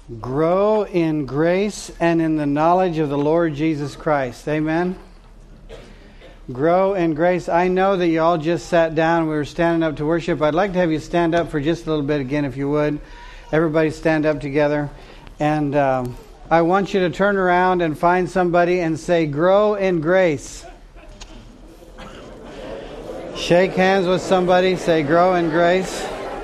Grow in grace and in the knowledge of the Lord Jesus Christ. Amen. Grow in grace. I know that you all just sat down. We were standing up to worship. I'd like to have you stand up for just a little bit again, if you would. Everybody stand up together. And I want you to turn around and find somebody and say, grow in grace. Shake hands with somebody. Say, grow in grace.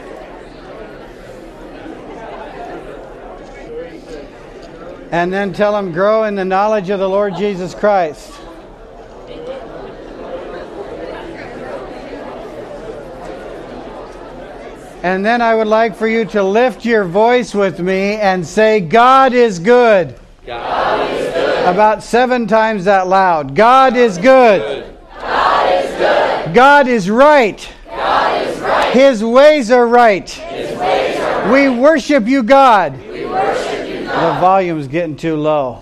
And then tell them, grow in the knowledge of the Lord Jesus Christ. And then I would like for you to lift your voice with me and say, God is good. God is good. About 7 times that loud. God is good. God is good. God is right. God is right. His ways are right. His ways are right. We worship you, God. We worship you, God. The volume's getting too low.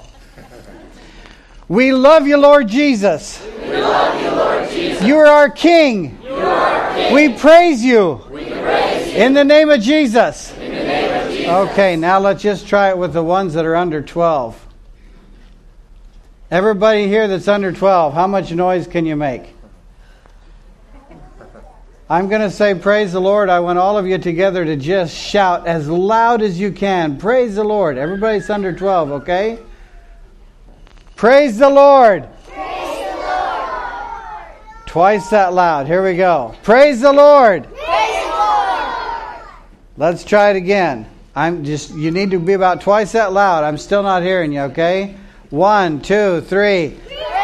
We love you, Lord Jesus. We love you, Lord Jesus. You are our King. You are our King. We praise you. We praise you. In the name of Jesus. In the name of Jesus. Okay, now let's just try it with the ones that are under 12. Everybody here that's under 12, how much noise can you make? I'm going to say praise the Lord. I want all of you together to just shout as loud as you can. Praise the Lord. Everybody's under 12, okay? Praise the Lord. Praise the Lord. Twice that loud. Here we go. Praise the Lord. Praise the Lord. Let's try it again. You need to be about twice that loud. I'm still not hearing you, okay? 1, 2, 3.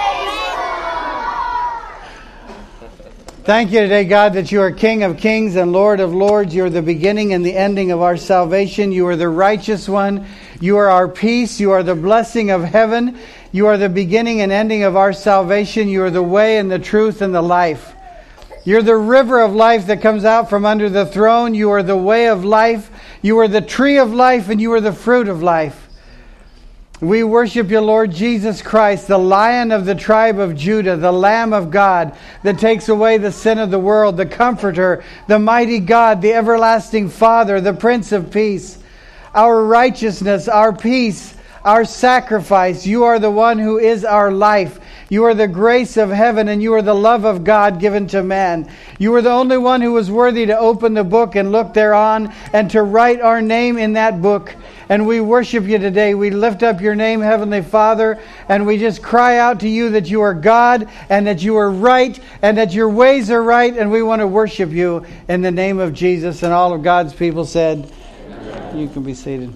Thank you today, God, that you are King of kings and Lord of lords. You are the beginning and the ending of our salvation. You are the righteous one. You are our peace. You are the blessing of heaven. You are the beginning and ending of our salvation. You are the way and the truth and the life. You're the river of life that comes out from under the throne. You are the way of life. You are the tree of life, and you are the fruit of life. We worship you, Lord Jesus Christ, the Lion of the tribe of Judah, the Lamb of God that takes away the sin of the world, the Comforter, the mighty God, the everlasting Father, the Prince of Peace, our righteousness, our peace, our sacrifice. You are the one who is our life. You are the grace of heaven, and you are the love of God given to man. You are the only one who was worthy to open the book and look thereon and to write our name in that book. And we worship you today. We lift up your name, Heavenly Father, and we just cry out to you that you are God and that you are right and that your ways are right, and we want to worship you in the name of Jesus. And all of God's people said, amen. You can be seated.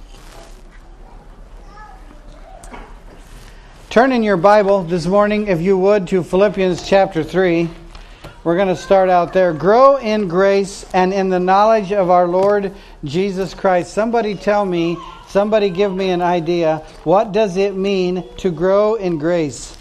Turn in your Bible this morning, if you would, to Philippians chapter 3. We're going to start out there. Grow in grace and in the knowledge of our Lord Jesus Christ. Somebody tell me, somebody give me an idea. What does it mean to grow in grace?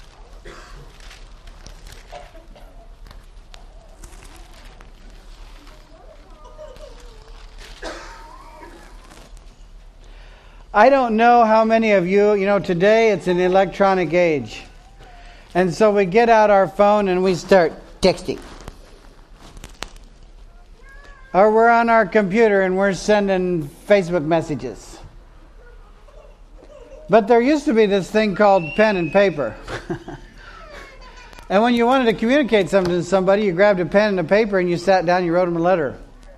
I don't know how many of you, today it's an electronic age. And so we get out our phone and we start texting. Or we're on our computer and we're sending Facebook messages. But there used to be this thing called pen and paper. And when you wanted to communicate something to somebody, you grabbed a pen and a paper and you sat down and you wrote them a letter.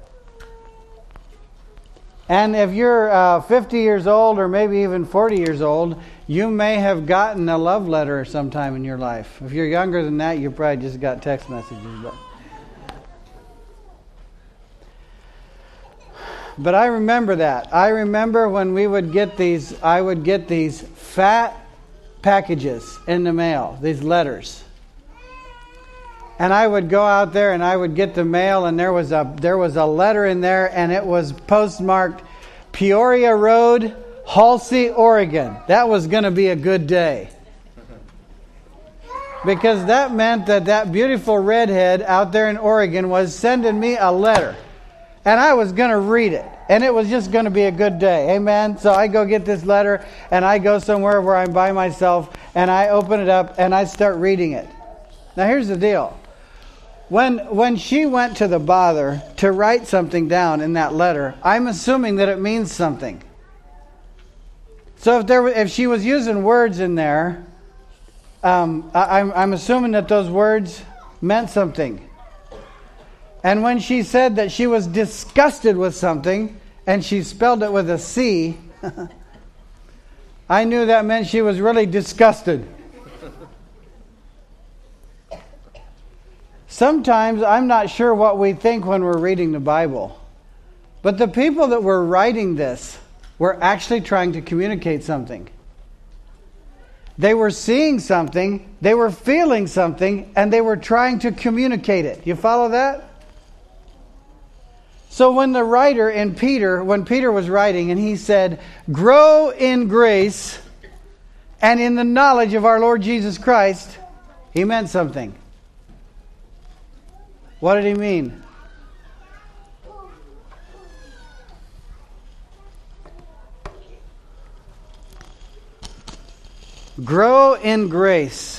And if you're 50 years old or maybe even 40 years old, you may have gotten a love letter sometime in your life. If you're younger than that, you probably just got text messages. But I remember that. I remember when I would get these fat packages in the mail, these letters. And I would go out there and I would get the mail, and there was a letter in there, and it was postmarked Peoria Road, Halsey, Oregon. That was going to be a good day. Because that meant that beautiful redhead out there in Oregon was sending me a letter. And I was going to read it. And it was just going to be a good day. Amen? So I go get this letter, and I go somewhere where I'm by myself, and I open it up, and I start reading it. Now here's the deal. When she went to the bother to write something down in that letter, I'm assuming that it means something. So if she was using words in there, I'm assuming that those words meant something. And when she said that she was disgusted with something, and she spelled it with a C, I knew that meant she was really disgusted. Sometimes I'm not sure what we think when we're reading the Bible. But the people that were writing this were actually trying to communicate something. They were seeing something, they were feeling something, and they were trying to communicate it. You follow that? So when the writer when Peter was writing and he said, grow in grace and in the knowledge of our Lord Jesus Christ, he meant something. What did he mean? Grow in grace.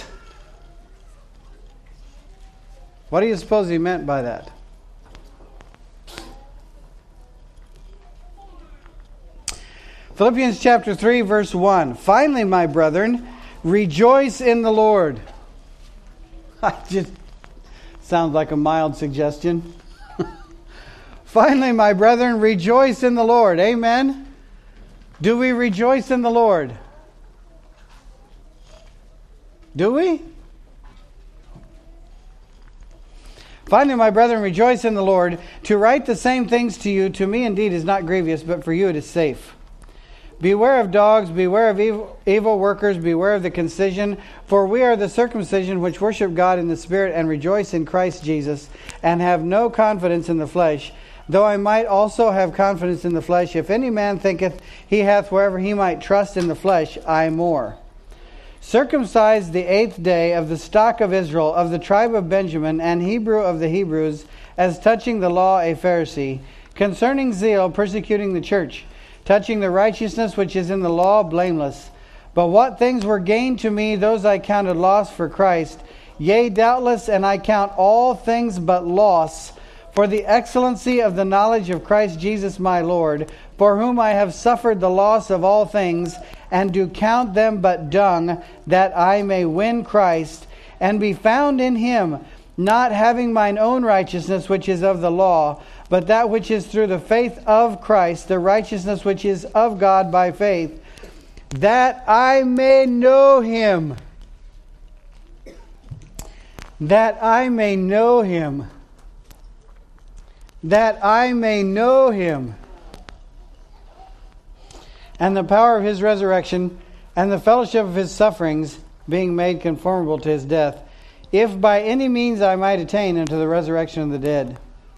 What do you suppose he meant by that? Philippians chapter 3, verse 1. Finally, my brethren, rejoice in the Lord. Just sounds like a mild suggestion. Finally, my brethren, rejoice in the Lord. Amen. Do we rejoice in the Lord? Do we? Finally, my brethren, rejoice in the Lord. To write the same things to you, to me indeed is not grievous, but for you it is safe. Beware of dogs, beware of evil workers, beware of the concision, for we are the circumcision which worship God in the Spirit and rejoice in Christ Jesus, and have no confidence in the flesh, though I might also have confidence in the flesh. If any man thinketh he hath wherever he might trust in the flesh, I more. Circumcised the 8th day, of the stock of Israel, of the tribe of Benjamin, and Hebrew of the Hebrews, as touching the law a Pharisee, concerning zeal persecuting the church, touching the righteousness which is in the law blameless. But what things were gained to me, those I counted loss for Christ. Yea, doubtless, and I count all things but loss, for the excellency of the knowledge of Christ Jesus my Lord, for whom I have suffered the loss of all things, and do count them but dung, that I may win Christ, and be found in him, not having mine own righteousness which is of the law, but that which is through the faith of Christ, the righteousness which is of God by faith, that I may know him. That I may know him. That I may know him. And the power of his resurrection, and the fellowship of his sufferings, being made conformable to his death, if by any means I might attain unto the resurrection of the dead.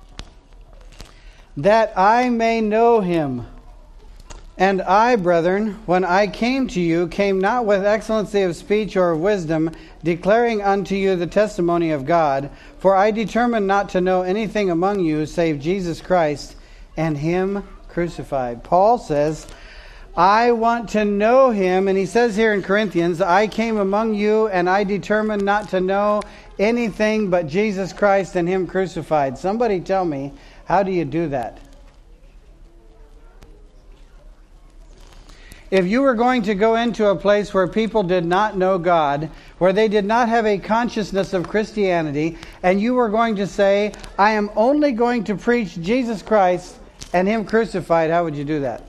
That I may know him. And I, brethren, when I came to you, came not with excellency of speech or of wisdom, declaring unto you the testimony of God. For I determined not to know anything among you save Jesus Christ and him crucified. Paul says, I want to know him. And he says here in Corinthians, I came among you and I determined not to know anything but Jesus Christ and him crucified. Somebody tell me, how do you do that? If you were going to go into a place where people did not know God, where they did not have a consciousness of Christianity, and you were going to say, I am only going to preach Jesus Christ and him crucified, how would you do that?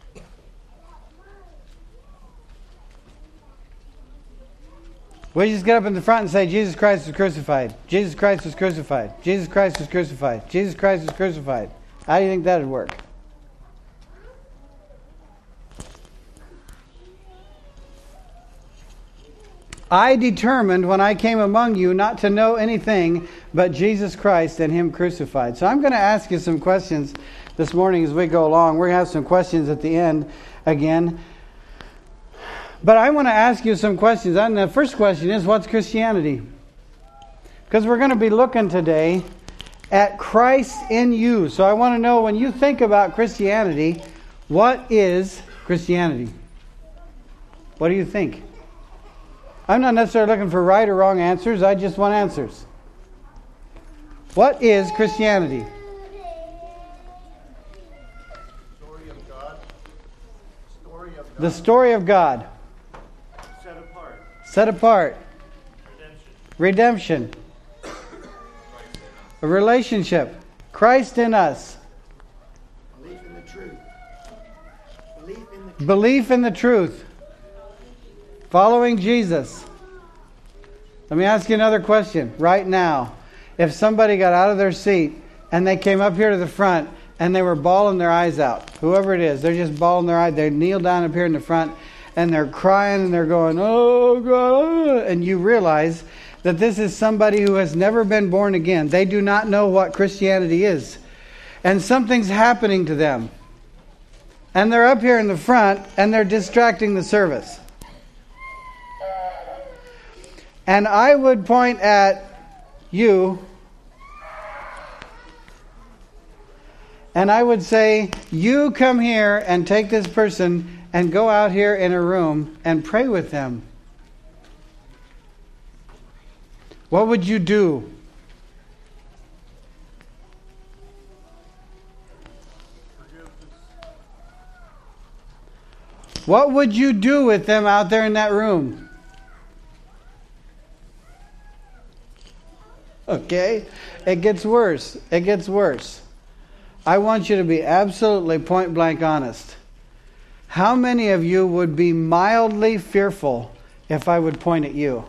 We just get up in the front and say, Jesus Christ was crucified. Jesus Christ was crucified. Jesus Christ was crucified. Jesus Christ was crucified. How do you think that would work? I determined when I came among you not to know anything but Jesus Christ and him crucified. So I'm going to ask you some questions this morning as we go along. We're going to have some questions at the end again. But I want to ask you some questions. And the first question is, what's Christianity? Because we're going to be looking today at Christ in you. So I want to know, when you think about Christianity, what is Christianity? What do you think? I'm not necessarily looking for right or wrong answers. I just want answers. What is Christianity? Story of God. Story The story of God. Set apart. Set apart. Redemption. Redemption. A relationship. Christ in us. Belief in the truth. Belief in the truth. Belief in the truth. Following Jesus. Let me ask you another question right now. If somebody got out of their seat and they came up here to the front and they were bawling their eyes out, whoever it is, they're just bawling their eyes. They kneel down up here in the front and they're crying and they're going, oh God, and you realize that this is somebody who has never been born again. They do not know what Christianity is. And something's happening to them. And they're up here in the front and they're distracting the service. And I would point at you and I would say, you come here and take this person and go out here in a room and pray with them. What would you do? What would you do with them out there in that room? Okay? It gets worse. It gets worse. I want you to be absolutely point blank honest. How many of you would be mildly fearful if I would point at you?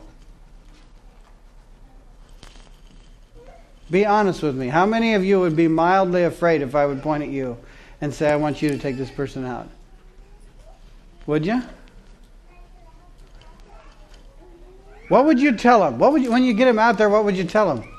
Be honest with me. How many of you would be mildly afraid if I would point at you and say, I want you to take this person out? Would you? What would you tell them? When you get them out there, what would you tell them?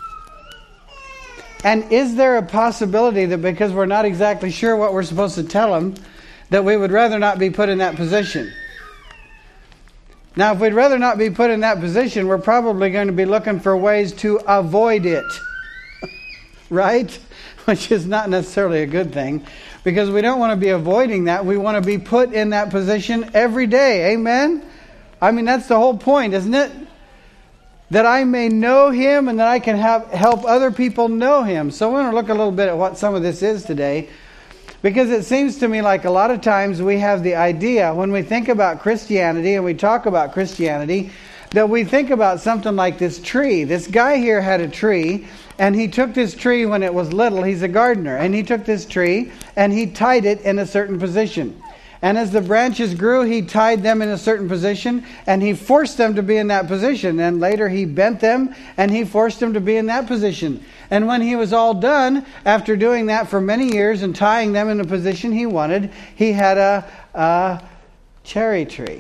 And is there a possibility that because we're not exactly sure what we're supposed to tell them, that we would rather not be put in that position? Now, if we'd rather not be put in that position, we're probably going to be looking for ways to avoid it. Right? Which is not necessarily a good thing. Because we don't want to be avoiding that. We want to be put in that position every day. Amen? I mean, that's the whole point, isn't it? That I may know Him and that I can help other people know Him. So we're going to look a little bit at what some of this is today. Because it seems to me like a lot of times we have the idea, when we think about Christianity and we talk about Christianity, that we think about something like this tree. This guy here had a tree, and he took this tree when it was little. He's a gardener. And he took this tree and he tied it in a certain position. And as the branches grew, he tied them in a certain position and he forced them to be in that position. And later he bent them and he forced them to be in that position. And when he was all done, after doing that for many years and tying them in the position he wanted, he had a cherry tree.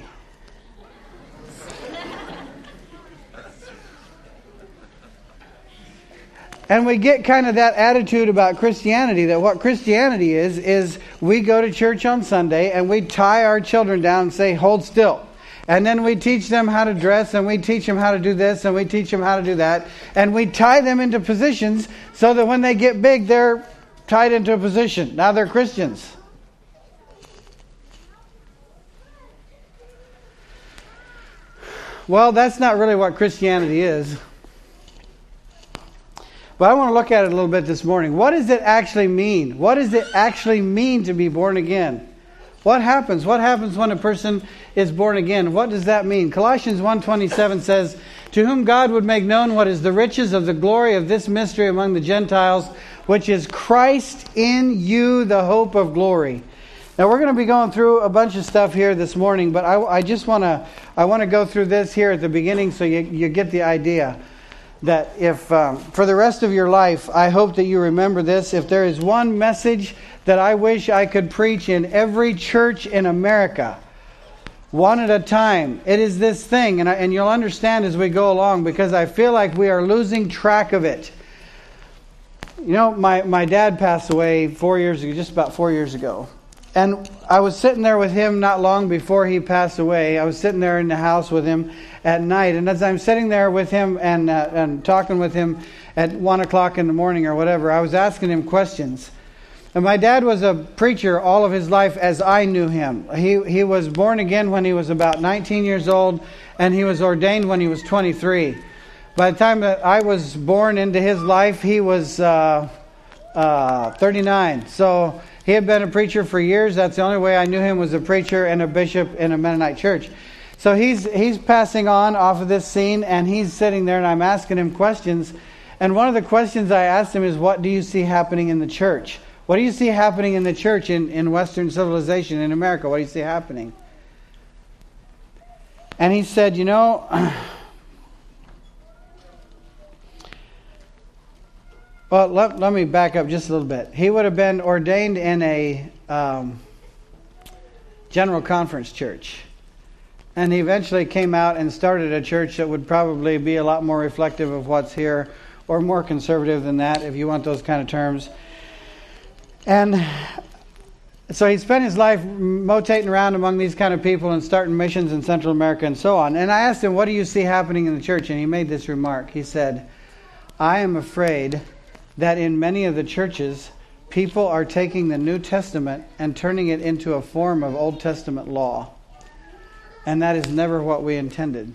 And we get kind of that attitude about Christianity, that what Christianity is we go to church on Sunday and we tie our children down and say, hold still. And then we teach them how to dress and we teach them how to do this and we teach them how to do that. And we tie them into positions so that when they get big, they're tied into a position. Now they're Christians. Well, that's not really what Christianity is. But I want to look at it a little bit this morning. What does it actually mean? What does it actually mean to be born again? What happens? What happens when a person is born again? What does that mean? Colossians 1:27 says, to whom God would make known what is the riches of the glory of this mystery among the Gentiles, which is Christ in you, the hope of glory. Now we're going to be going through a bunch of stuff here this morning, but I just want to go through this here at the beginning so you get the idea. That if, for the rest of your life, I hope that you remember this. If there is one message that I wish I could preach in every church in America, one at a time, it is this thing. And you'll understand as we go along, because I feel like we are losing track of it. You know, my dad passed away 4 years ago, just about 4 years ago. And I was sitting there with him not long before he passed away. I was sitting there in the house with him at night. And as I'm sitting there with him and talking with him at 1 o'clock in the morning or whatever, I was asking him questions. And my dad was a preacher all of his life as I knew him. He was born again when he was about 19 years old, and he was ordained when he was 23. By the time that I was born into his life, he was 39. So He had been a preacher for years. That's the only way I knew him, was a preacher and a bishop in a Mennonite church. So he's passing on off of this scene, and he's sitting there, and I'm asking him questions. And one of the questions I asked him is, what do you see happening in the church? What do you see happening in the church in Western civilization, in America? What do you see happening? And he said, well, let me back up just a little bit. He would have been ordained in a general conference church. And he eventually came out and started a church that would probably be a lot more reflective of what's here, or more conservative than that, if you want those kind of terms. And so he spent his life motating around among these kind of people and starting missions in Central America and so on. And I asked him, what do you see happening in the church? And he made this remark. He said, I am afraid that in many of the churches, people are taking the New Testament and turning it into a form of Old Testament law. And that is never what we intended.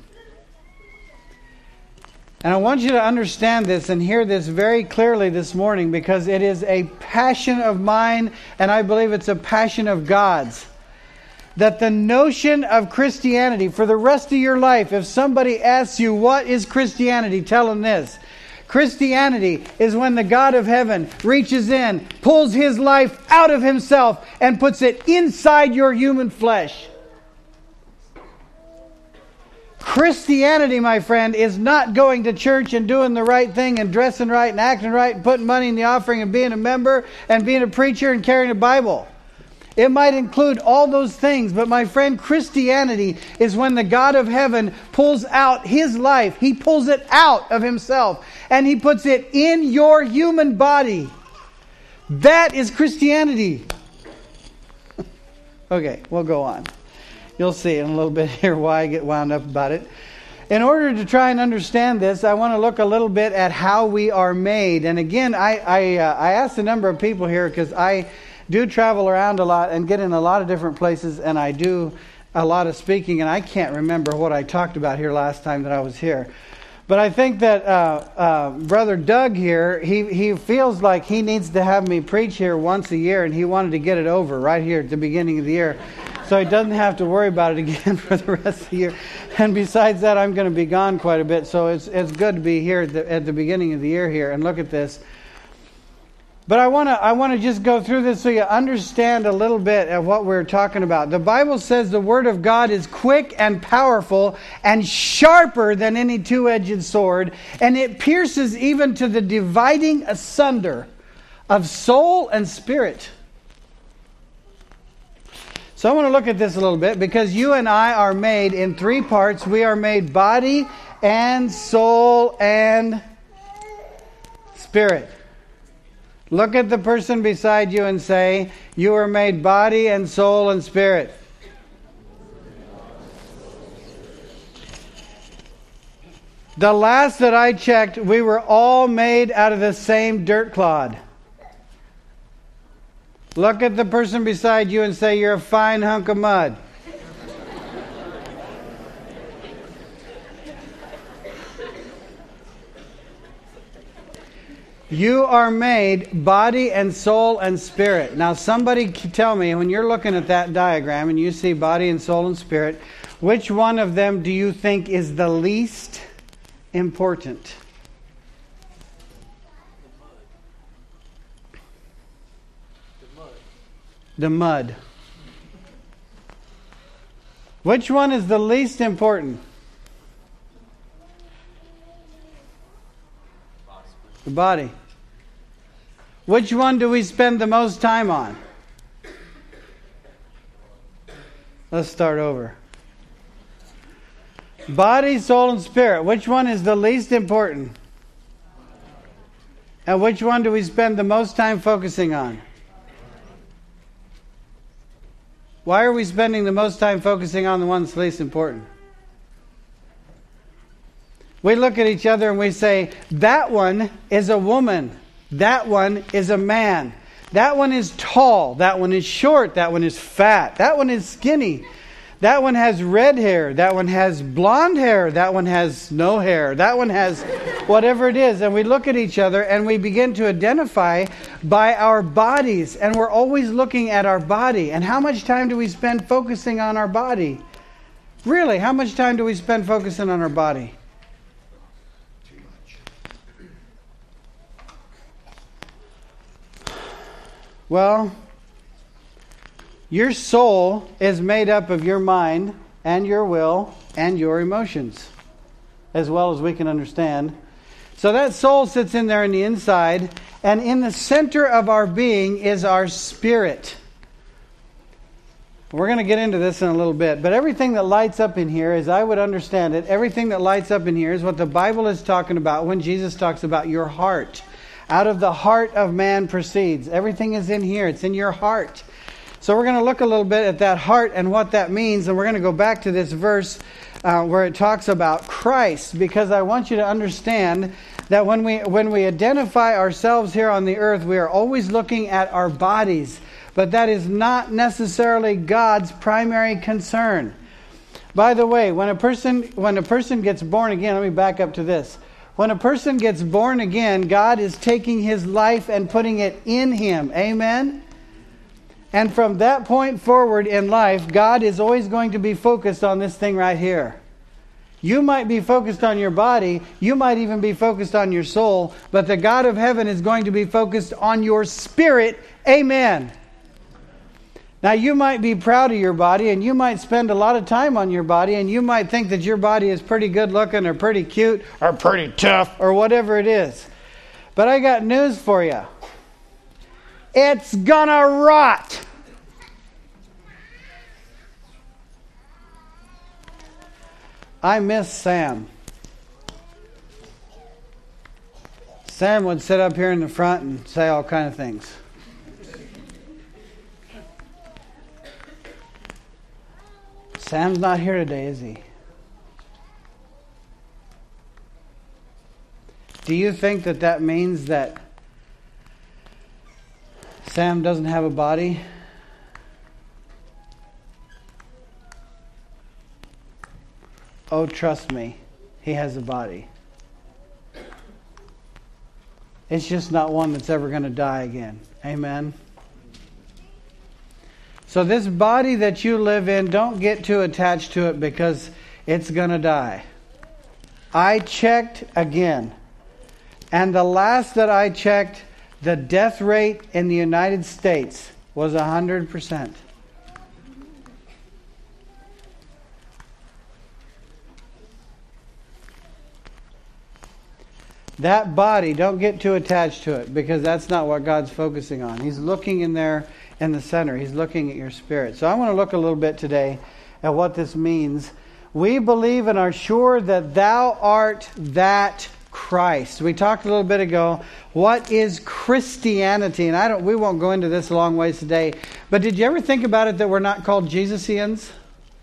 And I want you to understand this and hear this very clearly this morning, because it is a passion of mine, and I believe it's a passion of God's. That the notion of Christianity, for the rest of your life, if somebody asks you, what is Christianity? Tell them this. Christianity is when the God of heaven reaches in, pulls His life out of Himself, and puts it inside your human flesh. Christianity, my friend, is not going to church and doing the right thing and dressing right and acting right and putting money in the offering and being a member and being a preacher and carrying a Bible. It might include all those things, but my friend, Christianity is when the God of heaven pulls out His life. He pulls it out of Himself and He puts it in your human body. That is Christianity. Okay, we'll go on. You'll see in a little bit here why I get wound up about it. In order to try and understand this, I want to look a little bit at how we are made. And again, I asked a number of people here, because I do travel around a lot and get in a lot of different places, and I do a lot of speaking, and I can't remember what I talked about here last time that I was here. But I think that Brother Doug here, he feels like he needs to have me preach here once a year, and he wanted to get it over right here at the beginning of the year, so he doesn't have to worry about it again for the rest of the year. And besides that, I'm going to be gone quite a bit, so it's good to be here at the beginning of the year here and look at this. But I want to just go through this so you understand a little bit of what we're talking about. The Bible says the Word of God is quick and powerful and sharper than any two-edged sword, and it pierces even to the dividing asunder of soul and spirit. So I want to look at this a little bit, because you and I are made in three parts. We are made body and soul and spirit. Look at the person beside you and say, you are made body and soul and spirit. The last that I checked, we were all made out of the same dirt clod. Look at the person beside you and say, you're a fine hunk of mud. You are made body and soul and spirit. Now somebody tell me, when you're looking at that diagram and you see body and soul and spirit, which one of them do you think is the least important? The mud. Which one is the least important? The body. Which one do we spend the most time on? Let's start over. Body, soul, and spirit. Which one is the least important? And which one do we spend the most time focusing on? Why are we spending the most time focusing on the one that's least important? We look at each other and we say, that one is a woman. That one is a man. That one is tall. That one is short. That one is fat. That one is skinny. That one has red hair. That one has blonde hair. That one has no hair. That one has whatever it is. And we look at each other and we begin to identify by our bodies. And we're always looking at our body. And how much time do we spend focusing on our body? Really, how much time do we spend focusing on our body? Too much. Well, your soul is made up of your mind and your will and your emotions, as well as we can understand. So that soul sits in there in the inside, and in the center of our being is our spirit. We're going to get into this in a little bit, but everything that lights up in here, as I would understand it, everything that lights up in here is what the Bible is talking about when Jesus talks about your heart. Out of the heart of man proceeds. Everything is in here. It's in your heart. So we're going to look a little bit at that heart and what that means, and we're going to go back to this verse where it talks about Christ, because I want you to understand that when we identify ourselves here on the earth, we are always looking at our bodies, but that is not necessarily God's primary concern. By the way, when a person gets born again, let me back up to this. When a person gets born again, God is taking his life and putting it in him. Amen? And from that point forward in life, God is always going to be focused on this thing right here. You might be focused on your body. You might even be focused on your soul. But the God of heaven is going to be focused on your spirit. Amen. Now, you might be proud of your body, and you might spend a lot of time on your body, and you might think that your body is pretty good looking or pretty cute or pretty tough or whatever it is. But I got news for you. It's gonna rot. I miss Sam. Sam would sit up here in the front and say all kind of things. Sam's not here today, is he? Do you think that means that Sam doesn't have a body? Oh, trust me, he has a body. It's just not one that's ever going to die again. Amen? So this body that you live in, don't get too attached to it because it's going to die. I checked again. And the last that I checked, the death rate in the United States was 100%. That body, don't get too attached to it, because that's not what God's focusing on. He's looking in there in the center. He's looking at your spirit. So I want to look a little bit today at what this means. We believe and are sure that thou art that Christ. We talked a little bit ago. What is Christianity? And we won't go into this a long ways today. But did you ever think about it that we're not called Jesusians?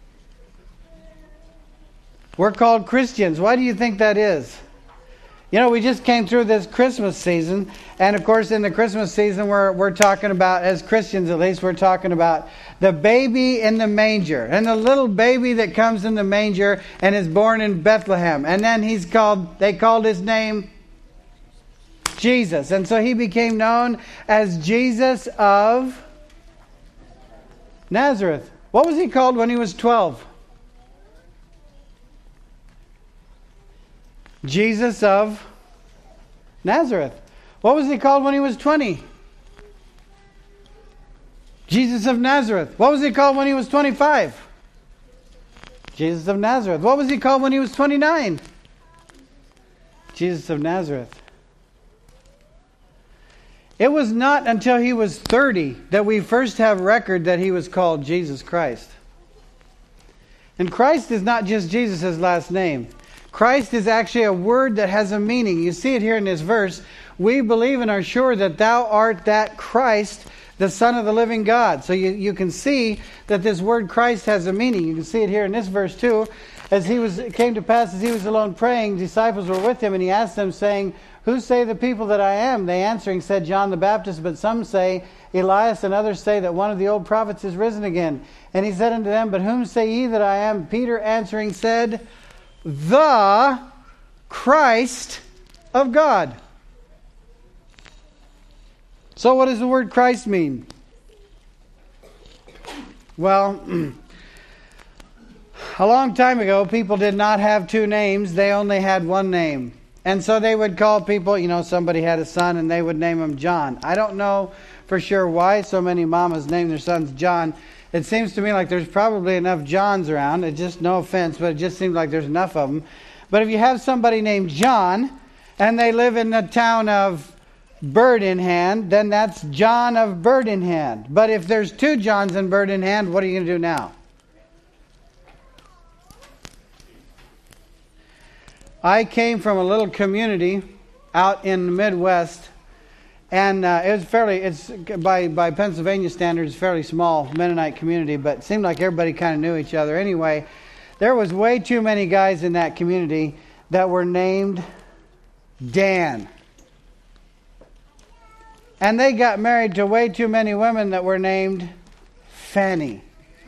We're called Christians. Why do you think that is? You know, we just came through this Christmas season, and of course in the Christmas season we're talking about, as Christians at least, we're talking about the baby in the manger, and the little baby that comes in the manger and is born in Bethlehem. And then they called his name Jesus, and so he became known as Jesus of Nazareth. What was he called when he was 12? Jesus of Nazareth. What was he called when he was 20? Jesus of Nazareth. What was he called when he was 25? Jesus of Nazareth. What was he called when he was 29? Jesus of Nazareth. It was not until he was 30 that we first have record that he was called Jesus Christ. And Christ is not just Jesus' last name. Christ is actually a word that has a meaning. You see it here in this verse. We believe and are sure that thou art that Christ, the Son of the living God. So you can see that this word Christ has a meaning. You can see it here in this verse too. It came to pass as he was alone praying, disciples were with him, and he asked them, saying, Who say the people that I am? They answering said, John the Baptist, but some say Elias, and others say that one of the old prophets is risen again. And he said unto them, but whom say ye that I am? Peter answering said, the Christ of God. So what does the word Christ mean? Well, a long time ago, people did not have two names. They only had one name. And so they would call people, somebody had a son and they would name him John. I don't know for sure why so many mamas name their sons John. It seems to me like there's probably enough Johns around. It just, no offense, but it just seems like there's enough of them. But if you have somebody named John and they live in the town of Bird in Hand, then that's John of Bird in Hand. But if there's two Johns in Bird in Hand, what are you going to do now? I came from a little community out in the Midwest, and it's by Pennsylvania standards, fairly small Mennonite community, but it seemed like everybody kind of knew each other. Anyway, there was way too many guys in that community that were named Dan. And they got married to way too many women that were named Fanny.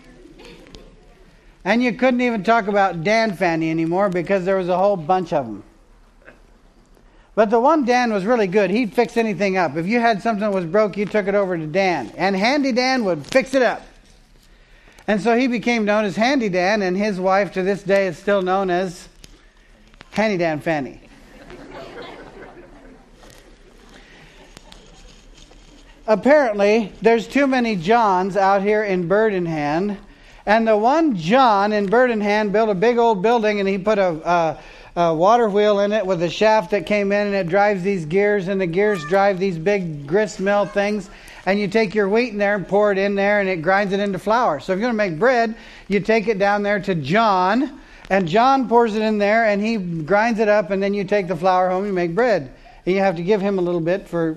And you couldn't even talk about Dan Fanny anymore because there was a whole bunch of them. But the one Dan was really good. He'd fix anything up. If you had something that was broke, you took it over to Dan. And Handy Dan would fix it up. And so he became known as Handy Dan, and his wife to this day is still known as Handy Dan Fanny. Apparently, there's too many Johns out here in Bird in Hand. And the one John in Bird in Hand built a big old building, and he put a water wheel in it with a shaft that came in, and it drives these gears, and the gears drive these big grist mill things. And you take your wheat in there and pour it in there, and it grinds it into flour. So if you're going to make bread, you take it down there to John, and John pours it in there, and he grinds it up, and then you take the flour home and you make bread. And you have to give him a little bit for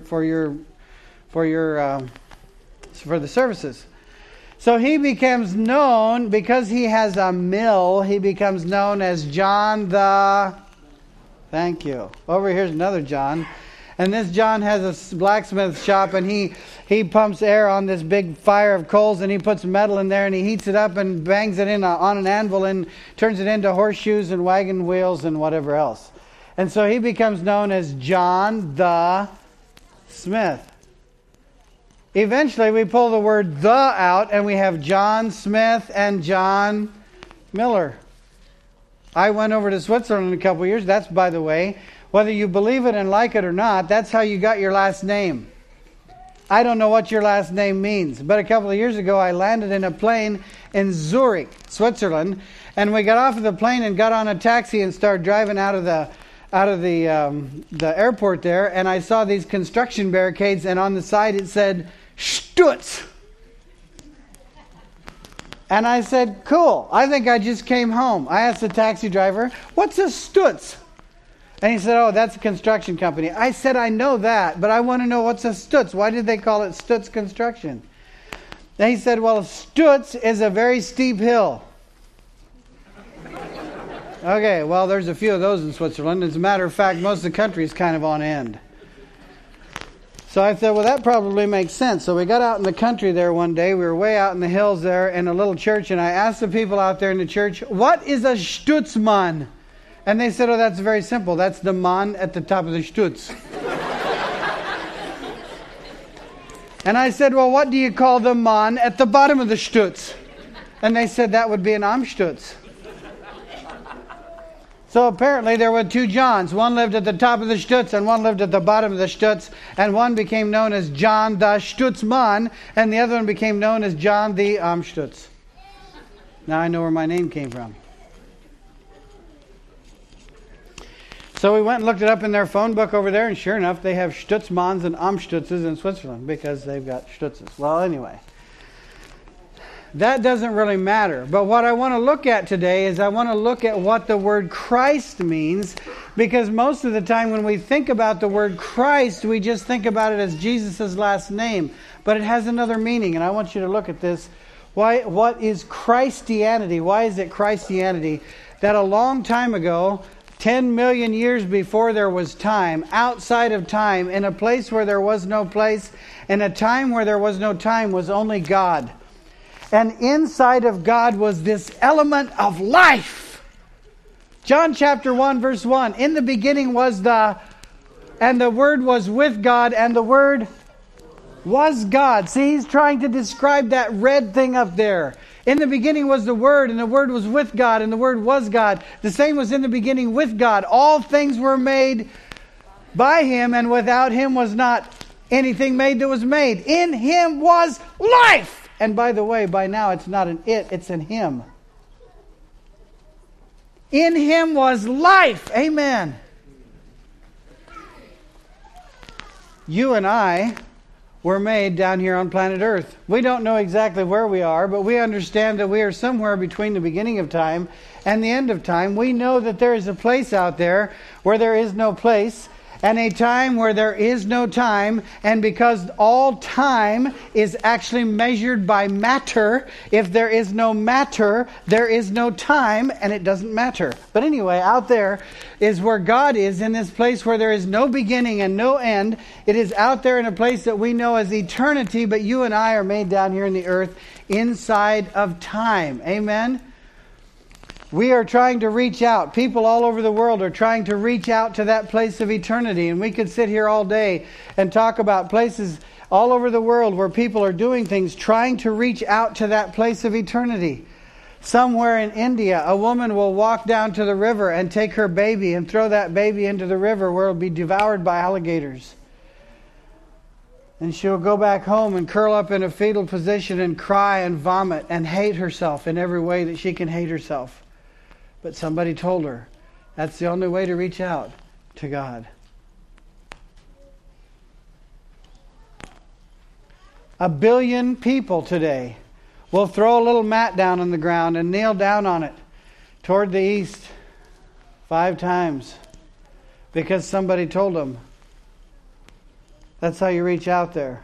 the services. So he becomes known, because he has a mill, he becomes known as John the... Thank you. Over here's another John. And this John has a blacksmith shop, and he pumps air on this big fire of coals, and he puts metal in there, and he heats it up and bangs it in on an anvil and turns it into horseshoes and wagon wheels and whatever else. And so he becomes known as John the Smith. Eventually, we pull the word the out, and we have John Smith and John Miller. I went over to Switzerland in a couple of years. That's, by the way, whether you believe it and like it or not, that's how you got your last name. I don't know what your last name means, but a couple of years ago, I landed in a plane in Zurich, Switzerland, and we got off of the plane and got on a taxi and started driving out of the airport there, and I saw these construction barricades, and on the side it said Stutz. And I said, cool, I think I just came home. I asked the taxi driver, what's a Stutz? And he said, oh, that's a construction company. I said, I know that, but I want to know what's a Stutz. Why did they call it Stutz Construction? And he said, well, Stutz is a very steep hill. Okay, well, there's a few of those in Switzerland. As a matter of fact, most of the country is kind of on end. So I said, well, that probably makes sense. So we got out in the country there one day. We were way out in the hills there in a little church, and I asked the people out there in the church, what is a Stutzmann? And they said, oh, that's very simple. That's the man at the top of the Stutz. And I said, well, what do you call the man at the bottom of the Stutz? And they said that would be an Amstutz. So apparently there were two Johns. One lived at the top of the Stutz and one lived at the bottom of the Stutz. And one became known as John the Stutzmann, and the other one became known as John the Amstutz. Now I know where my name came from. So we went and looked it up in their phone book over there, and sure enough, they have Stutzmanns and Amstutzes in Switzerland because they've got Stutzes. Well, anyway. That doesn't really matter. But what I want to look at today is I want to look at what the word Christ means, because most of the time when we think about the word Christ, we just think about it as Jesus' last name. But it has another meaning, and I want you to look at this. What is Christianity? Why is it Christianity? That a long time ago, 10 million years before there was time, outside of time, in a place where there was no place, in a time where there was no time, was only God. And inside of God was this element of life. John chapter 1 verse 1. In the beginning was and the Word was with God, and the Word was God. See, he's trying to describe that red thing up there. In the beginning was the Word, and the Word was with God, and the Word was God. The same was in the beginning with God. All things were made by Him, and without Him was not anything made that was made. In Him was life. And by the way, by now it's not an it, it's an Him. In Him was life. Amen. You and I were made down here on planet Earth. We don't know exactly where we are, but we understand that we are somewhere between the beginning of time and the end of time. We know that there is a place out there where there is no place, and a time where there is no time. And because all time is actually measured by matter, if there is no matter, there is no time, and it doesn't matter. But anyway, out there is where God is, in this place where there is no beginning and no end. It is out there in a place that we know as eternity, but you and I are made down here in the earth inside of time. Amen? We are trying to reach out. People all over the world are trying to reach out to that place of eternity. And we could sit here all day and talk about places all over the world where people are doing things, trying to reach out to that place of eternity. Somewhere in India, a woman will walk down to the river and take her baby and throw that baby into the river where it will be devoured by alligators. And she'll go back home and curl up in a fetal position and cry and vomit and hate herself in every way that she can hate herself. But somebody told her that's the only way to reach out to God. A billion people today will throw a little mat down on the ground and kneel down on it toward the east 5 times because somebody told them. That's how you reach out there.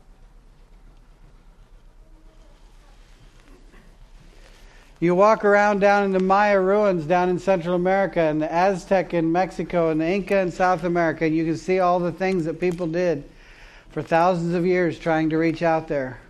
You walk around down in the Maya ruins down in Central America, and the Aztec in Mexico, and the Inca in South America, and you can see all the things that people did for thousands of years trying to reach out there.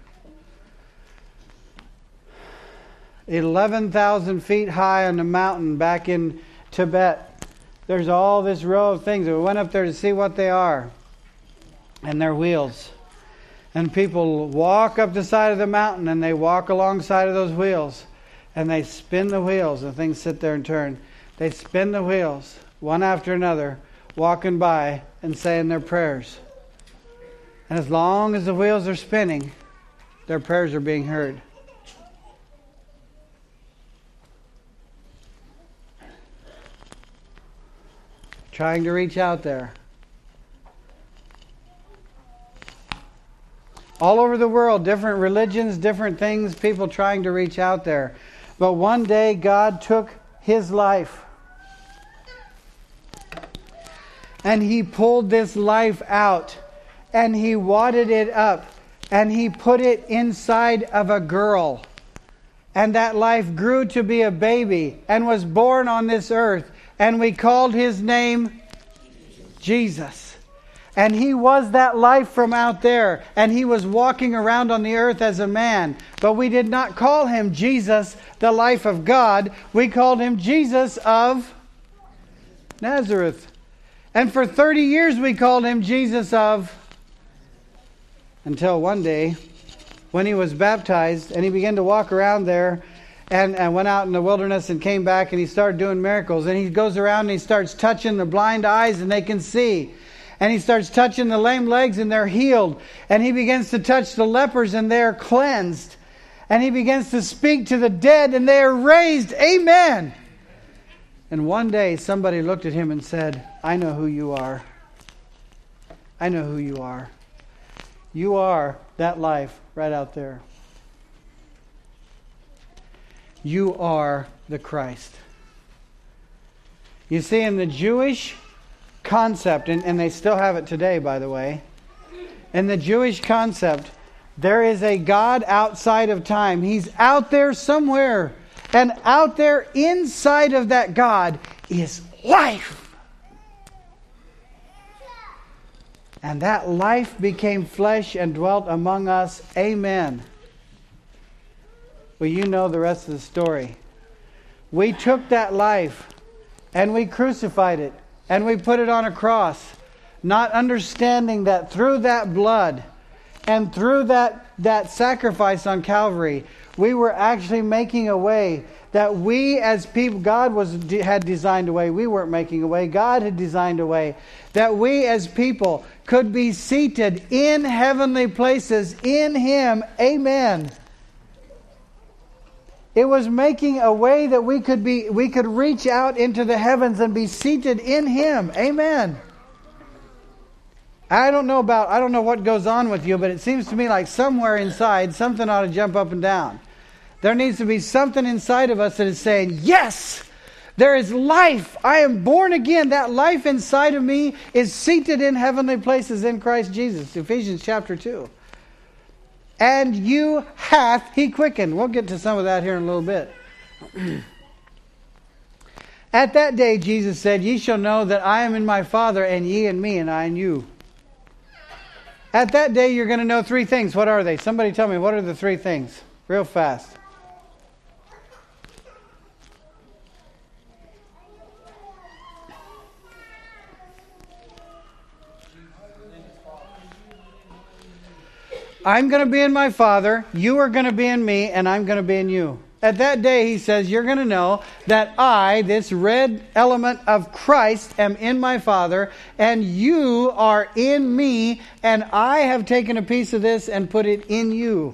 11,000 feet high on the mountain back in Tibet, there's all this row of things. We went up there to see what they are, and they're wheels. And people walk up the side of the mountain, and they walk alongside of those wheels. And they spin the wheels. The things sit there and turn. They spin the wheels, one after another, walking by and saying their prayers. And as long as the wheels are spinning, their prayers are being heard. Trying to reach out there. All over the world, different religions, different things, people trying to reach out there. But one day God took His life and He pulled this life out and He wadded it up and He put it inside of a girl. And that life grew to be a baby and was born on this earth. And we called His name Jesus. And He was that life from out there. And He was walking around on the earth as a man. But we did not call Him Jesus, the life of God. We called Him Jesus of Nazareth. And for 30 years we called Him Jesus of... Until one day, when He was baptized and He began to walk around there and went out in the wilderness and came back and He started doing miracles. And He goes around and He starts touching the blind eyes and they can see. And He starts touching the lame legs and they're healed. And He begins to touch the lepers and they're cleansed. And He begins to speak to the dead and they are raised. Amen. And one day somebody looked at Him and said, I know who you are. I know who you are. You are that life right out there. You are the Christ. You see, in the Jewish concept, and they still have it today, by the way. In the Jewish concept, there is a God outside of time. He's out there somewhere. And out there inside of that God is life. And that life became flesh and dwelt among us. Amen. Well, you know the rest of the story. We took that life and we crucified it and we put it on a cross, not understanding that through that blood and through that sacrifice on Calvary, we were actually making a way that we as people, God had designed a way. We weren't making a way. God had designed a way that we as people could be seated in heavenly places in Him. Amen. It was making a way that we could reach out into the heavens and be seated in Him. Amen. I don't know what goes on with you, but it seems to me like somewhere inside, something ought to jump up and down. There needs to be something inside of us that is saying, yes, there is life. I am born again. That life inside of me is seated in heavenly places in Christ Jesus. Ephesians chapter 2. And you hath He quickened. We'll get to some of that here in a little bit. At that day, Jesus said, ye shall know that I am in my Father, and ye in me, and I in you. At that day, you're going to know three things. What are they? Somebody tell me, what are the three things? Real fast. I'm going to be in my Father, you are going to be in me, and I'm going to be in you. At that day, He says, you're going to know that I, this red element of Christ, am in my Father, and you are in me, and I have taken a piece of this and put it in you.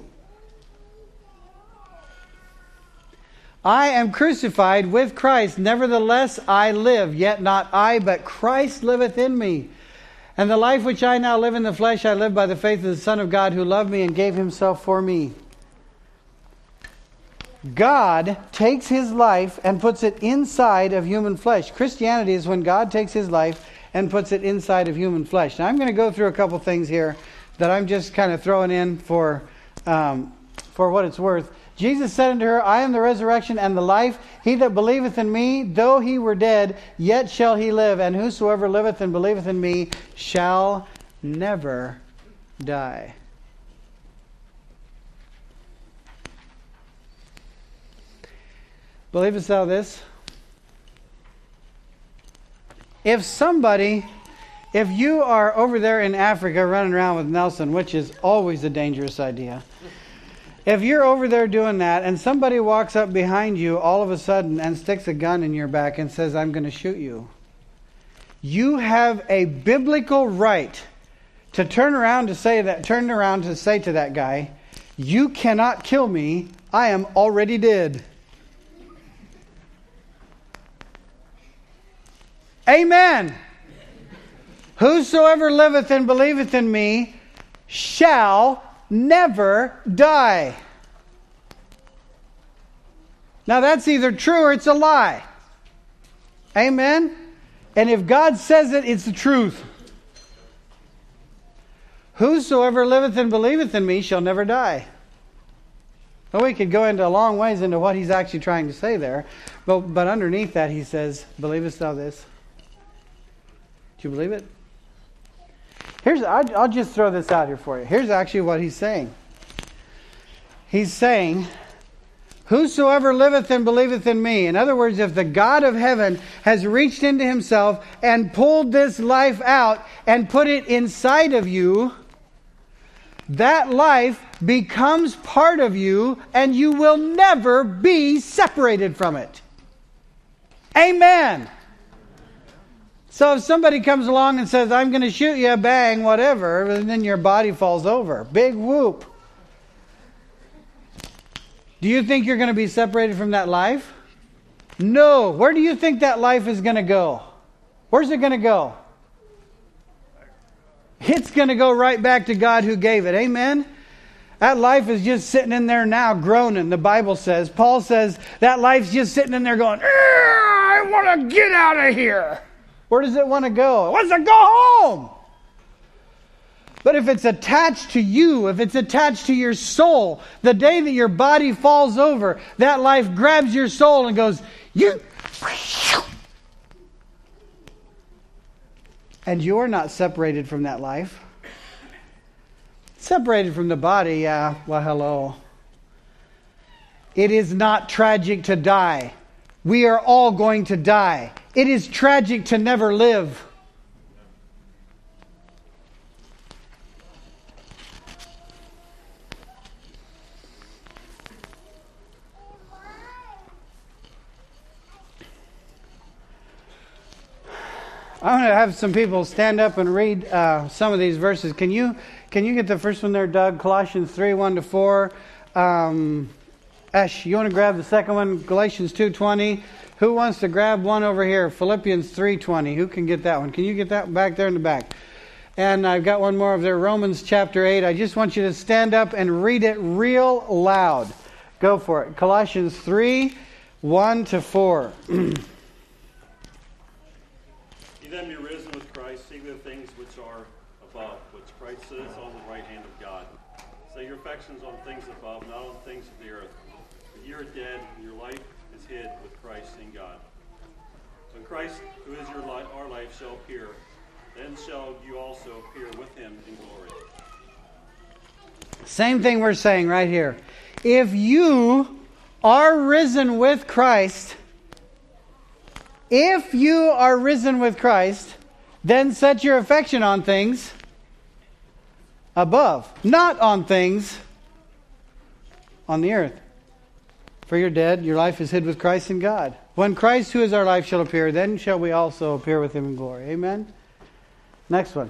I am crucified with Christ, nevertheless I live, yet not I, but Christ liveth in me. And the life which I now live in the flesh, I live by the faith of the Son of God who loved me and gave Himself for me. God takes His life and puts it inside of human flesh. Christianity is when God takes His life and puts it inside of human flesh. Now I'm going to go through a couple things here that I'm just kind of throwing in for what it's worth. Jesus said unto her, I am the resurrection and the life. He that believeth in me, though he were dead, yet shall he live. And whosoever liveth and believeth in me shall never die. Believest thou this? If you are over there in Africa running around with Nelson, which is always a dangerous idea. If you're over there doing that and somebody walks up behind you all of a sudden and sticks a gun in your back and says, I'm going to shoot you, you have a biblical right to turn around to say to that guy, you cannot kill me, I am already dead. Amen. Whosoever liveth and believeth in me shall never die. Now that's either true or it's a lie. Amen? And if God says it, it's the truth. Whosoever liveth and believeth in me shall never die. Well, we could go into a long ways into what He's actually trying to say there. But underneath that He says, believest thou this? Do you believe it? I'll just throw this out here for you. Here's actually what He's saying. He's saying, whosoever liveth and believeth in me. In other words, if the God of heaven has reached into Himself and pulled this life out and put it inside of you, that life becomes part of you and you will never be separated from it. Amen. So if somebody comes along and says, I'm going to shoot you, bang, whatever, and then your body falls over. Big whoop. Do you think you're going to be separated from that life? No. Where do you think that life is going to go? Where's it going to go? It's going to go right back to God who gave it. Amen? That life is just sitting in there now groaning, the Bible says. Paul says that life's just sitting in there going, I want to get out of here. Where does it want to go? It wants to go home. But if it's attached to you, if it's attached to your soul, the day that your body falls over, that life grabs your soul and goes, And you're not separated from that life. Separated from the body, yeah, well, hello. It is not tragic to die. We are all going to die. It is tragic to never live. I'm going to have some people stand up and read some of these verses. Can you get the first one there, Doug? Colossians 3, 1-4. Ash, you want to grab the second one? Galatians 2:20. Who wants to grab one over here? Philippians 3:20. Who can get that one? Can you get that back there in the back? And I've got one more over there, Romans chapter 8. I just want you to stand up and read it real loud. Go for it. Colossians 3, 1-4. Ye then be risen with Christ, seek the things which are above, which Christ sits on the right hand of God. Set your affections on things above, not on things of the earth. For ye are dead, and your life is hid with Christ in God. When Christ, who is our life, shall appear, then shall you also appear with him in glory. Same thing we're saying right here. If you are risen with Christ, then set your affection on things above, not on things on the earth. For you're dead, your life is hid with Christ in God. When Christ, who is our life, shall appear, then shall we also appear with him in glory. Amen? Next one.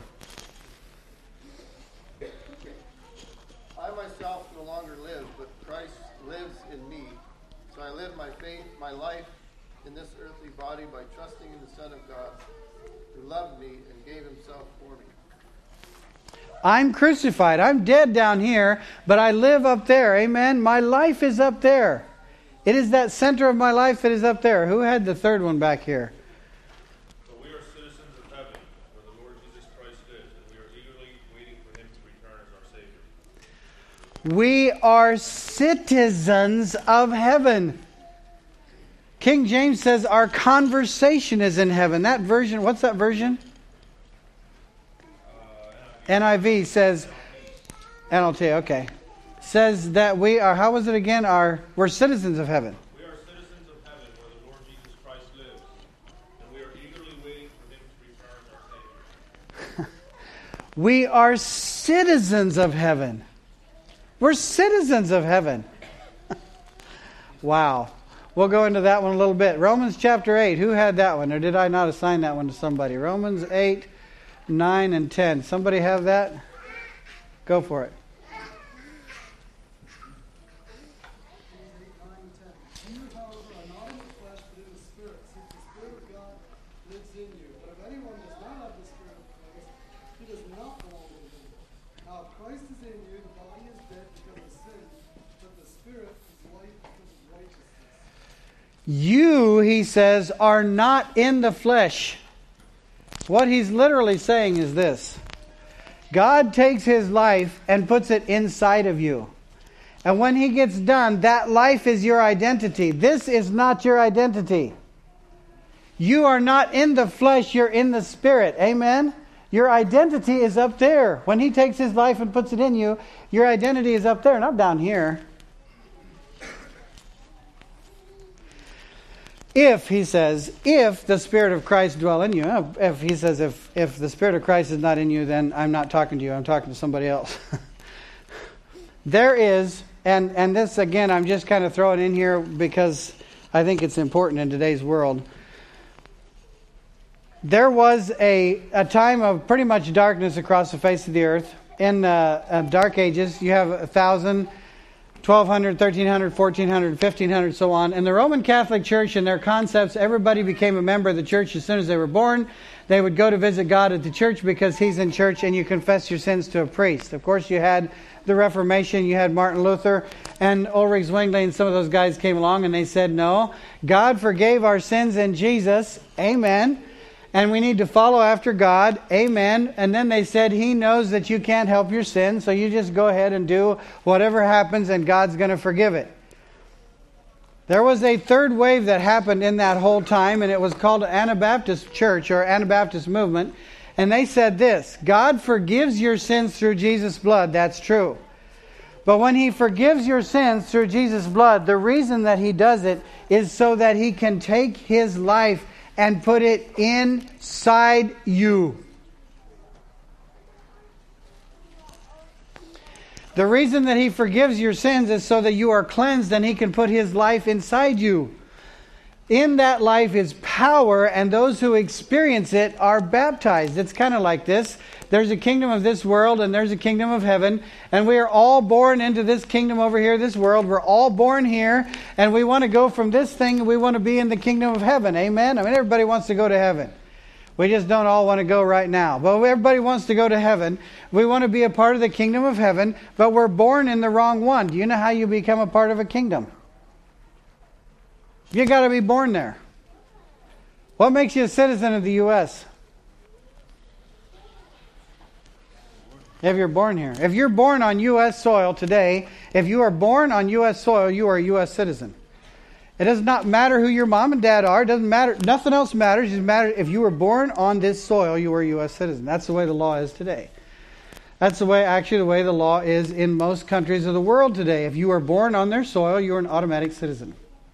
I myself no longer live, but Christ lives in me. So I live my life in this earthly body by trusting in the Son of God, who loved me and gave himself for me. I'm crucified. I'm dead down here, but I live up there. Amen? My life is up there. It is that center of my life that is up there. Who had the third one back here? But we are citizens of heaven, where the Lord Jesus Christ lives, and we are eagerly waiting for him to return as our Savior. We are citizens of heaven. King James says our conversation is in heaven. That version, what's that version? NIV says, NLT, okay. Says that we are, how was it again? We're citizens of heaven. We are citizens of heaven, where the Lord Jesus Christ lives, and we are eagerly waiting for him to return as our Savior. We are citizens of heaven. We're citizens of heaven. Wow. We'll go into that one a little bit. Romans chapter 8. Who had that one? Or did I not assign that one to somebody? Romans 8, 9, and 10. Somebody have that? Go for it. You, however, are not in the flesh, but in the Spirit, since the Spirit of God lives in you. But if anyone does not have the Spirit of Christ, he does not belong to him. Now, if Christ is in you, the body is dead because of sin, but the Spirit is life because of righteousness. You, he says, are not in the flesh. What he's literally saying is this. God takes his life and puts it inside of you. And when he gets done, that life is your identity. This is not your identity. You are not in the flesh, you're in the Spirit. Amen? Your identity is up there. When he takes his life and puts it in you, your identity is up there, not down here. If, he says, if the Spirit of Christ dwell in you. If he says, if the Spirit of Christ is not in you, then I'm not talking to you. I'm talking to somebody else. There is, and this again, I'm just kind of throwing in here because I think it's important in today's world. There was a time of pretty much darkness across the face of the earth. In Dark Ages, you have 1,000, 1,200, 1,300, 1,400, 1,500, so on. In the Roman Catholic Church and their concepts, everybody became a member of the church as soon as they were born. They would go to visit God at the church because he's in church, and you confess your sins to a priest. Of course, you had the Reformation, you had Martin Luther, and Ulrich Zwingli, and some of those guys came along and they said, no, God forgave our sins in Jesus. Amen. And we need to follow after God. Amen. And then they said, he knows that you can't help your sin, so you just go ahead and do whatever happens and God's going to forgive it. There was a third wave that happened in that whole time, and it was called Anabaptist Church or Anabaptist Movement. And they said this, God forgives your sins through Jesus' blood. That's true. But when He forgives your sins through Jesus' blood, the reason that He does it is so that He can take His life and put it inside you. The reason that He forgives your sins is so that you are cleansed and He can put His life inside you. In that life is power, and those who experience it are baptized. It's kind of like this. There's a kingdom of this world and there's a kingdom of heaven, and we are all born into this kingdom over here, this world. We're all born here, and we want to go from this thing and we want to be in the kingdom of heaven. Amen? I mean, everybody wants to go to heaven. We just don't all want to go right now. But everybody wants to go to heaven. We want to be a part of the kingdom of heaven, but we're born in the wrong one. Do you know how you become a part of a kingdom? You got to be born there. What makes you a citizen of the U.S.? If you're born here. If you're born on U.S. soil today, if you are born on U.S. soil, you are a U.S. citizen. It does not matter who your mom and dad are. It doesn't matter. Nothing else matters. It matters if you were born on this soil, you are a U.S. citizen. That's the way the law is today. That's the way the law is in most countries of the world today. If you are born on their soil, you are an automatic citizen.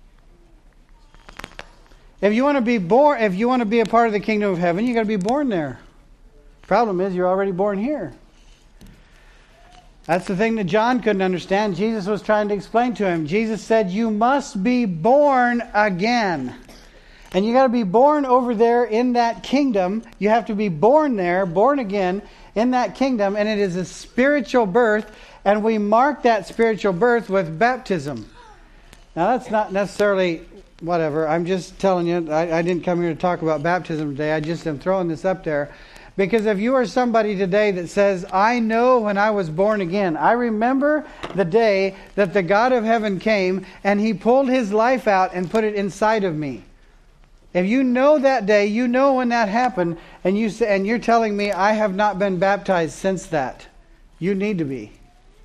If you want to be a part of the kingdom of heaven, you got to be born there. Problem is, you're already born here. That's the thing that John couldn't understand. Jesus was trying to explain to him. Jesus said, you must be born again. And you got to be born over there in that kingdom. You have to be born there, born again in that kingdom. And it is a spiritual birth. And we mark that spiritual birth with baptism. Now that's not necessarily whatever. I'm just telling you, I didn't come here to talk about baptism today. I just am throwing this up there. Because if you are somebody today that says, I know when I was born again, I remember the day that the God of heaven came and He pulled His life out and put it inside of me. If you know that day, you know when that happened, and you're telling me I have not been baptized since that. You need to be.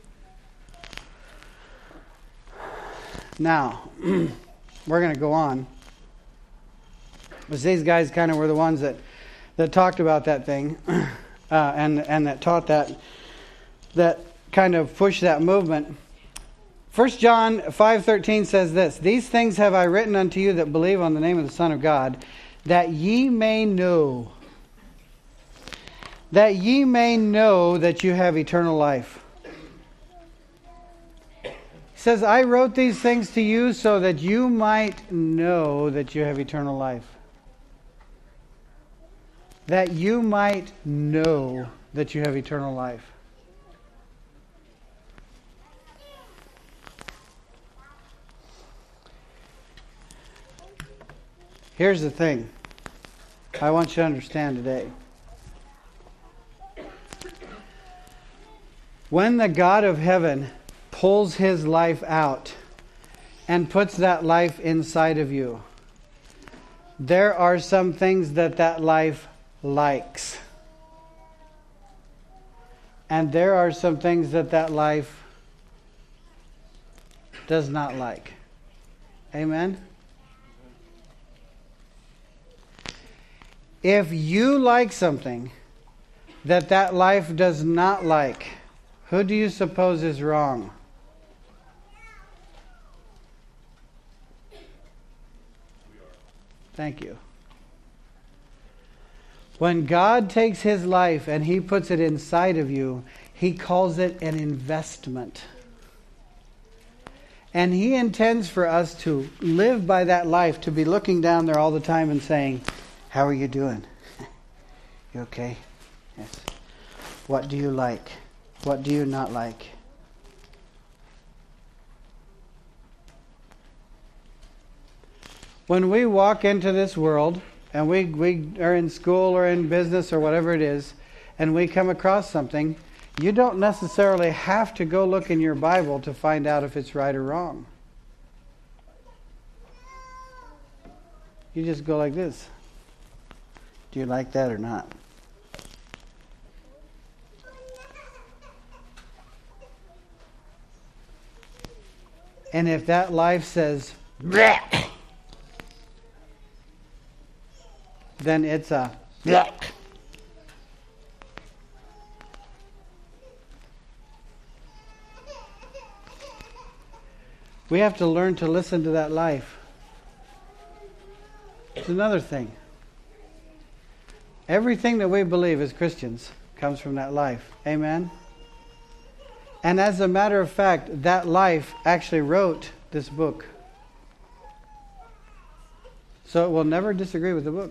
Now, we're going to go on. But these guys kind of were the ones that talked about that thing and that taught that kind of pushed that movement. 1 John 5:13 says this, these things have I written unto you that believe on the name of the Son of God, that ye may know that you have eternal life. He says, I wrote these things to you so that you might know that you have eternal life. That you might know that you have eternal life. Here's the thing I want you to understand today. When the God of heaven pulls His life out and puts that life inside of you, there are some things that life likes. And there are some things that life does not like. Amen? If you like something that life does not like, who do you suppose is wrong? Thank you. When God takes His life and He puts it inside of you, He calls it an investment. And He intends for us to live by that life, to be looking down there all the time and saying, how are you doing? You okay? Yes. What do you like? What do you not like? When we walk into this world, and we are in school or in business or whatever it is, and we come across something, you don't necessarily have to go look in your Bible to find out if it's right or wrong. You just go like this. Do you like that or not? And if that life says, bleh, then it's a bleh. We have to learn to listen to that life. It's another thing. Everything that we believe as Christians comes from that life. Amen? And as a matter of fact, that life actually wrote this book. So it will never disagree with the book.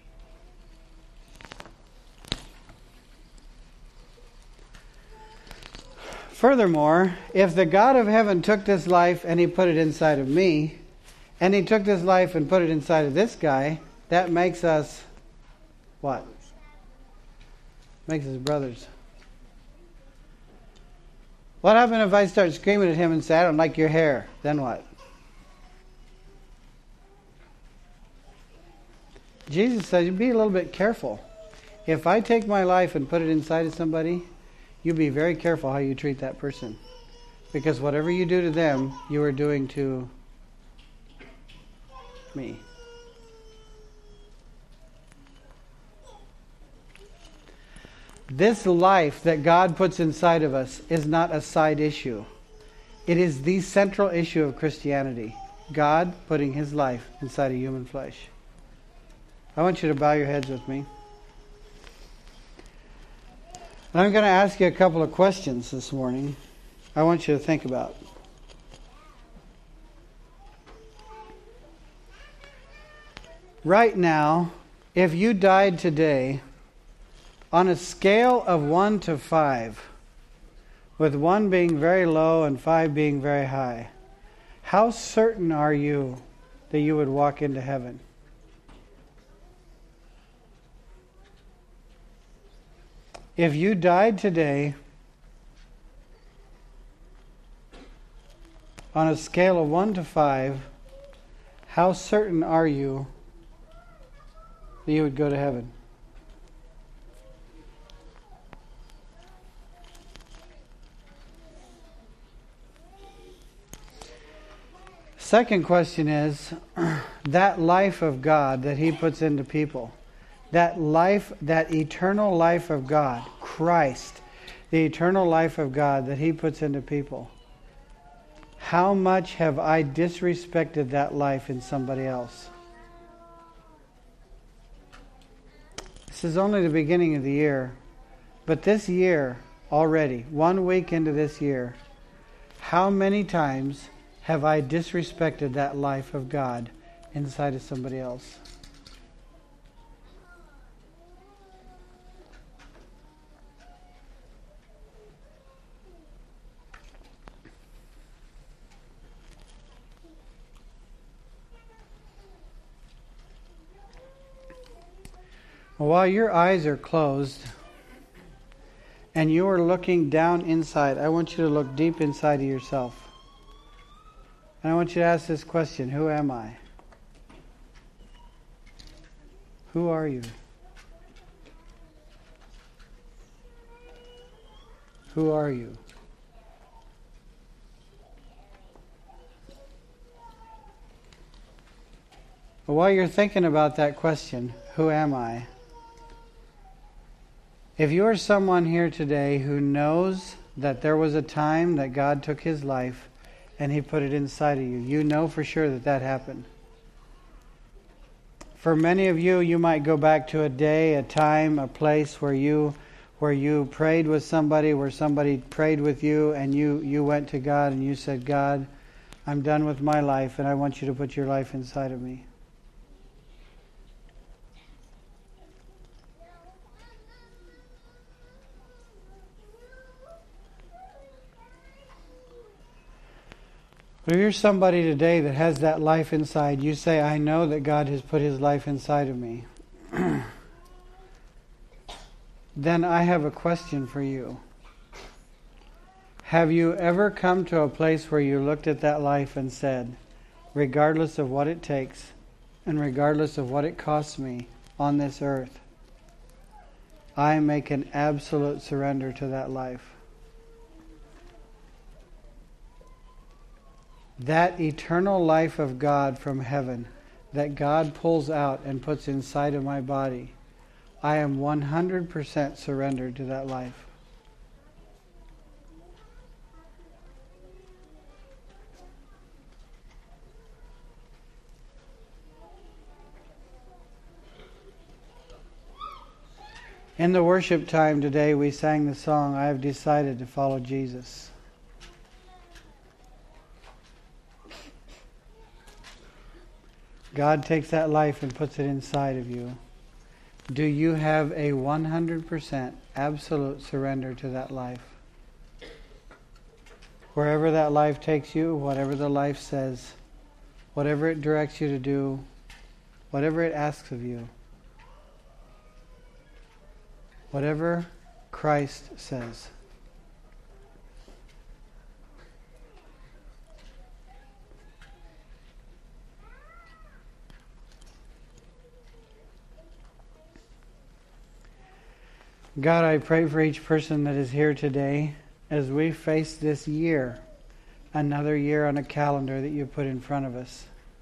Furthermore, if the God of heaven took this life and he put it inside of me, and he took this life and put it inside of this guy, that makes us what? Makes us brothers. What happens if I start screaming at him and say, I don't like your hair? Then what? Jesus says, you be a little bit careful. If I take my life and put it inside of somebody, you be very careful how you treat that person. Because whatever you do to them, you are doing to me. This life that God puts inside of us is not a side issue. It is the central issue of Christianity. God putting his life inside of human flesh. I want you to bow your heads with me. And I'm going to ask you a couple of questions this morning. I want you to think about. Right now, if you died today, on a scale of 1 to 5, with 1 being very low and 5 being very high, how certain are you that you would walk into heaven? If you died today, on a scale of 1 to 5, how certain are you that you would go to heaven? Second question is, that life of God that he puts into people, that life, that eternal life of God, Christ, the eternal life of God that he puts into people, how much have I disrespected that life in somebody else? This is only the beginning of the year, but this year already, 1 week into this year, how many times have I disrespected that life of God inside of somebody else? Well, while your eyes are closed and you are looking down inside, I want you to look deep inside of yourself. And I want you to ask this question, who am I? Who are you? Who are you? But while you're thinking about that question, who am I? If you're someone here today who knows that there was a time that God took his life and he put it inside of you, you know for sure that that happened. For many of you, you might go back to a day, a time, a place where you prayed with somebody, where somebody prayed with you, and you went to God and you said, God, I'm done with my life and I want you to put your life inside of me. But if you're somebody today that has that life inside, you say, I know that God has put his life inside of me. Then I have a question for you. Have you ever come to a place where you looked at that life and said, regardless of what it takes, and regardless of what it costs me on this earth, I make an absolute surrender to that life? That eternal life of God from heaven that God pulls out and puts inside of my body, I am 100% surrendered to that life. In the worship time today, we sang the song, I have decided to follow Jesus. God takes that life and puts it inside of you. Do you have a 100% absolute surrender to that life? Wherever that life takes you, whatever the life says, whatever it directs you to do, whatever it asks of you, whatever Christ says. God, I pray for each person that is here today as we face this year, another year on a calendar that you put in front of us.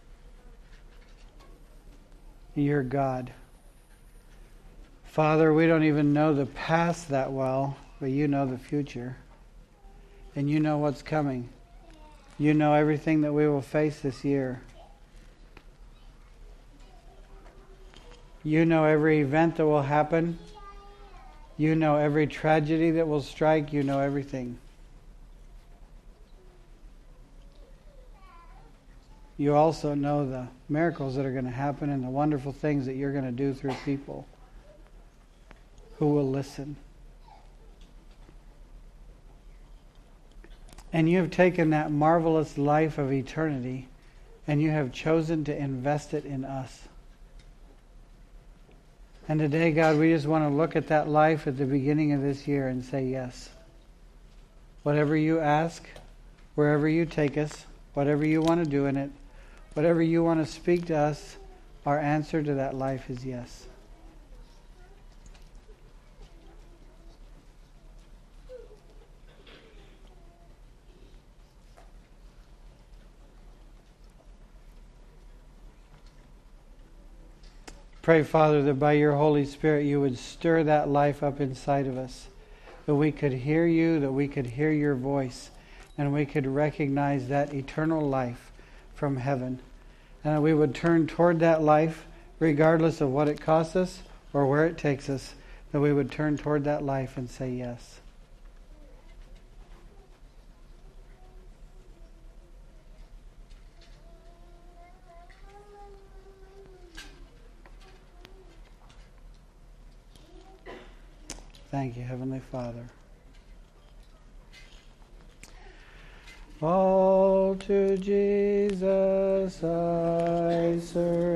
You're God. Father, we don't even know the past that well, but you know the future. And you know what's coming. You know everything that we will face this year. You know every event that will happen. You know every tragedy that will strike. You know everything. You also know the miracles that are going to happen and the wonderful things that you're going to do through people who will listen. And you have taken that marvelous life of eternity and you have chosen to invest it in us. And today, God, we just want to look at that life at the beginning of this year and say yes. Whatever you ask, wherever you take us, whatever you want to do in it, whatever you want to speak to us, our answer to that life is yes. Pray, Father, that by your Holy Spirit you would stir that life up inside of us, that we could hear you, that we could hear your voice, and we could recognize that eternal life from heaven. And that we would turn toward that life, regardless of what it costs us or where it takes us, that we would turn toward that life and say yes. Thank you, Heavenly Father. All to Jesus I surrender.